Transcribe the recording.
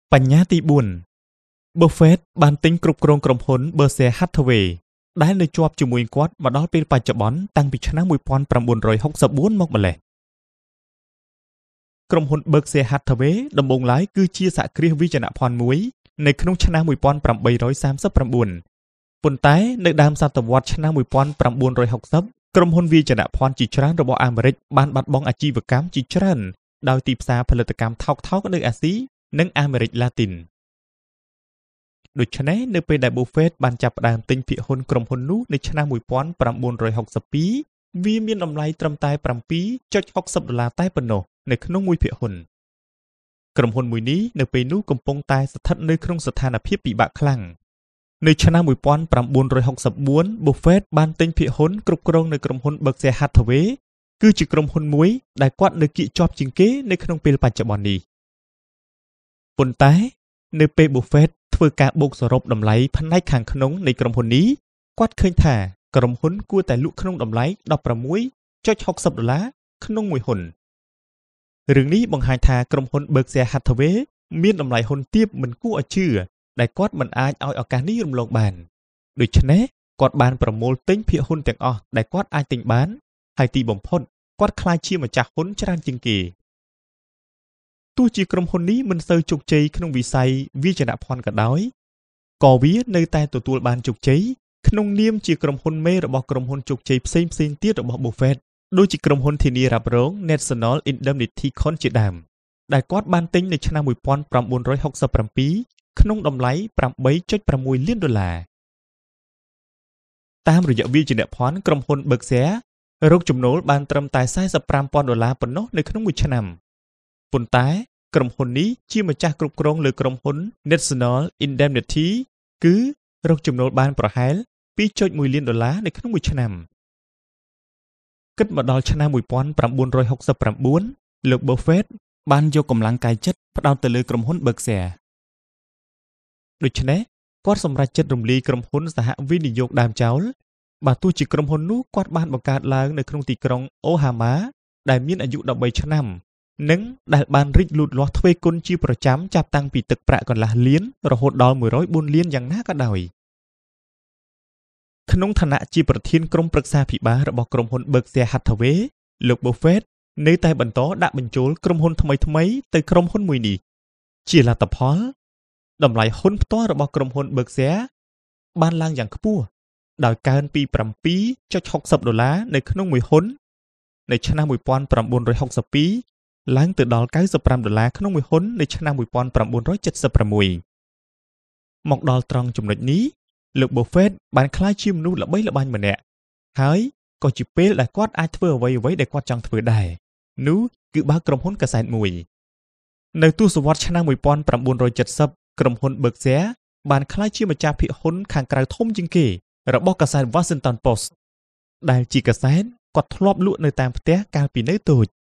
បញ្ញាទី4 Buffett បានទិញគ្រប់គ្រងក្រុមហ៊ុន Berkshire Hathaway ដែលនៅជាប់ជាមួយគាត់មកដល់ពេលបច្ចុប្បន្នតាំងពីឆ្នាំ1964មកម្លេះក្រុមហ៊ុន Berkshire Hathaway ដំបូងឡើយគឺជាសហគ្រាសវិជ្ជាភ័ណ្ឌមួយនៅក្នុងឆ្នាំ1839ប៉ុន្តែនៅដើមសតវត្សឆ្នាំ1960ក្រុមហ៊ុនវិជ្ជាភ័ណ្ឌជាច្រើនរបស់អាមេរិកបានបាត់បង់អាជីវកម្មជាច្រើនដោយទីផ្សារផលិតកម្មថោកៗនៅអាស៊ីនិងអាមេរិកឡាទីនដូច្នេះនៅពេលដែល Buffett បានចាប់ផ្ដើមទិញភាគហ៊ុនក្រុមហ៊ុននោះនៅឆ្នាំ1962វាមានតម្លៃត្រឹមតែ$7.60តែប៉ុណ្ណោះនៅក្នុងមួយភាគហ៊ុនក្រុមហ៊ុនមួយនេះនៅពេលនោះកំពុងតែស្ថិតនៅក្នុងស្ថានភាពពិបាកខ្លាំងនៅឆ្នាំ1964 Buffett បានទិញភាគហ៊ុនគ្រប់គ្រងនៅក្រុមហ៊ុន Berkshire Hathaway គឺជាក្រុមហ៊ុនមួយដែលគាត់នៅគៀកជាប់ជាងគេនៅក្នុងពេលបច្ចុប្បន្ននេះប៉ុន្តែនៅពេល Buffett ធ្វើការបូកសរុបតម្លៃផ្នែកខាងក្នុងនៃក្រុមហ៊ុននេះគាត់ឃើញថាក្រុមហ៊ុនគួរតែលក់ក្នុងតម្លៃ$16.60ក្នុងមួយហ៊ុនរឿងនេះបង្ហាញថាក្រុមហ៊ុន Berkshire Hathaway មានតម្លៃហ៊ុនទាបមិនគួរឲ្យជឿដែលគាត់មិនអាចឲ្យឱកាសនេះរំលងបានដូច្នេះគាត់បានប្រមូលទិញភាគហ៊ុនទាំងអស់ដែលគាត់អាចទិញបានហើយទីបំផុតគាត់ក្លាយជាម្ចាស់ហ៊ុនច្រើនជាងគេទោះជាក្រុមហ៊ុននេះមិនសូវជោគជ័យក្នុងវិស័យវិជ្ជាភ័ណ្ឌក៏ដោយក៏វានៅតែទទួលបានជោគជ័យក្នុងនាមជាក្រុមហ៊ុនមេរបស់ក្រុមហ៊ុនជោគជ័យផ្សេងៗទៀតរបស់ Buffett ដូចជាក្រុមហ៊ុនធានារ៉ាប់រង National Indemnity Co ជាដើមដែលគាត់បានទិញនៅឆ្នាំ1967ក្នុងតម្លៃ$8.6 លានតាមរយៈវិជ្ជាភ័ណ្ឌក្រុមហ៊ុន Berkshire រកចំណូលបានត្រឹមតែ$45,000ប៉ុណ្ណោះនៅក្នុងមួយឆ្នាំប៉ុន្តែក្រុមហ៊ុននេះជាម្ចាស់គ្រប់គ្រងលើក្រុមហ៊ុន National Indemnity គឺរកចំណូលបានប្រហែល$2.1 លាននៅក្នុងមួយឆ្នាំគិតមកដល់ឆ្នាំ1969លោក Buffett បានយកកម្លាំងកាយចិត្តផ្ដោតទៅលើក្រុមហ៊ុន Berkshire ដូច្នេះគាត់សម្រេចចិត្តរំលាយក្រុមហ៊ុនសហវិនិយោគដើមចោលបើទោះជាក្រុមហ៊ុននោះគាត់បានបង្កើតឡើងនៅក្នុងទីក្រុង Omaha ដែលមានអាយុ13ឆ្នាំនិងដែលបានរីកលូតលាស់ទ្វេគុណជាប្រចាំចាប់តាំងពីទឹកប្រាក់កន្លះលានរហូតដល់104លានយ៉ាងណាក៏ដោយក្នុងឋានៈជាប្រធានក្រុមប្រឹក្សាភិបាលរបស់ក្រុមហ៊ុន Berkshire Hathaway លោក Buffett នៅតែបន្តដាក់បញ្ចូលក្រុមហ៊ុនថ្មីៗទៅក្រុមហ៊ុនមួយនេះជាលទ្ធផលតម្លៃហ៊ុនផ្ទាល់របស់ក្រុមហ៊ុន Berkshire បានឡើងយ៉ាងខ្ពស់ដោយកើនពី$7.60នៅក្នុងមួយហ៊ុននៅឆ្នាំ1962ឡើងទៅដល់$95ក្នុងមួយហ៊ុននៅឆ្នាំ1976មកដល់ត្រង់ចំណុចនេះលោក Buffett បានក្លាយជាមនុស្សល្បីល្បាញម្នាក់ហើយក៏ជាពេលដែលគាត់អាចធ្វើអ្វីដែលគាត់ចង់ធ្វើដែរនោះគឺបើកក្រុមហ៊ុនកាសែតមួយនៅទសវត្សរ៍ឆ្នាំ1970ក្រុមហ៊ុន Berkshire បានក្លាយជាម្ចាស់ភាគហ៊ុនខាងក្រៅធំជាងគេរបស់កាសែត Washington Post ដែលជាកាសែតគាត់ធ្លាប់លក់នៅតាមផ្ទះកាលពីនៅតូច